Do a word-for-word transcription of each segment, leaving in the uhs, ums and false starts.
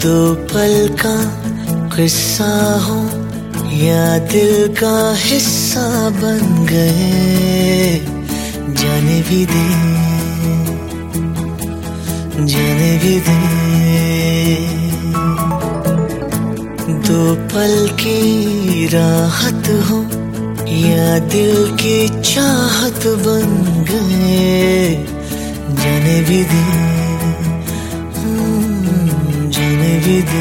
दो पल का किस्सा हो या दिल का हिस्सा बन गए, जाने भी दे, जाने भी दे। दो पल की राहत हो या दिल की चाहत बन गए, जाने भी दे, जाने भी दे।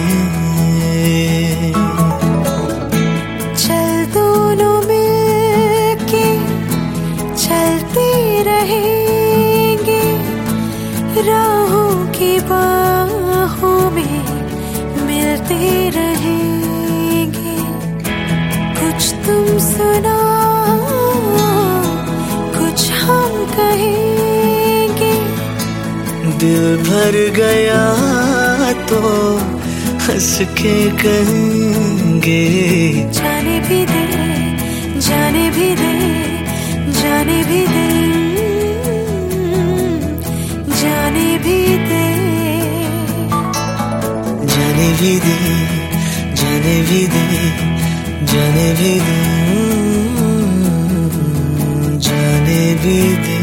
चल दोनों मिलके चलते रहेंगे, राहों की बाहों में मिलते रहेंगे। कुछ तुम सुनाओ, कुछ हम कहेंगे। दिल भर गया तो हंस के कहेंगे, जाने भी दे, जाने भी दे, जाने भी दे, जाने भी दे, जाने भी दे, जाने भी दे, जाने भी दे, जाने भी दे।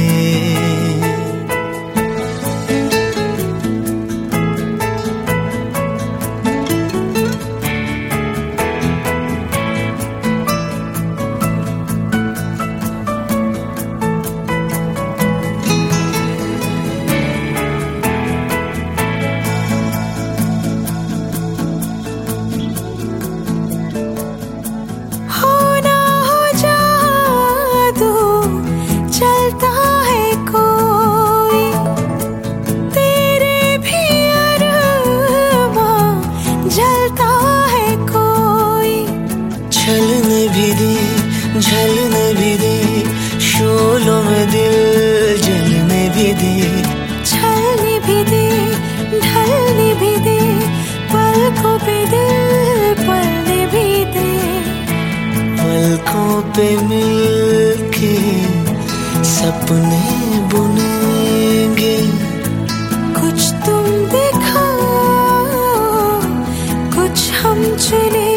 छलने भी दे, झलने भी दे, शोलों में दिल जलने भी दे। छलने भी दे, ढलने भी दे, पलकों पे दिल पलने भी दे। पलकों पे मिलके सपने बुनेंगे। कुछ तुम दिखाओ, कुछ हम चुनेंगे।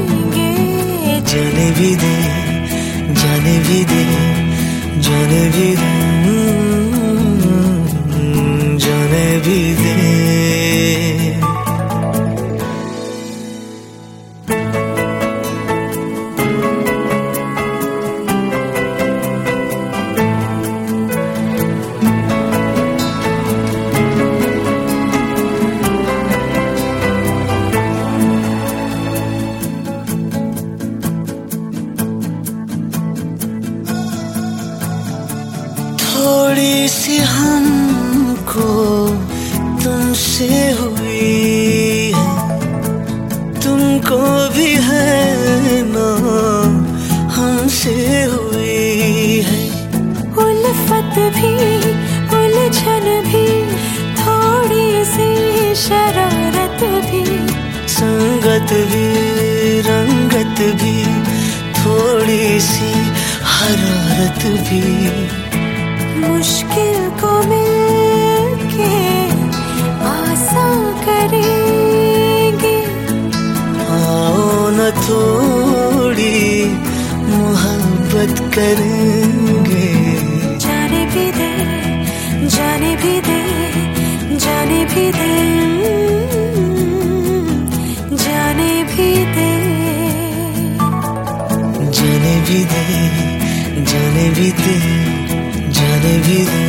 जाने भी दे, जाने भी दे, जाने भी दे, जाने भी दे। थोड़ी सी हमको तुमसे हुई है, तुमको भी है ना हमसे हुई है। उल्फत भी, उलझन भी, थोड़ी सी शरारत भी, संगत भी, रंगत भी, थोड़ी सी हरारत भी। मुश्किल को मिलके आसान करेंगे। आओ न थोड़ी मोहब्बत करेंगे। जाने भी दे, जाने भी दे, जाने भी दे, जाने भी दे, जाने भी दे, जाने भी दे, जाने भी दे।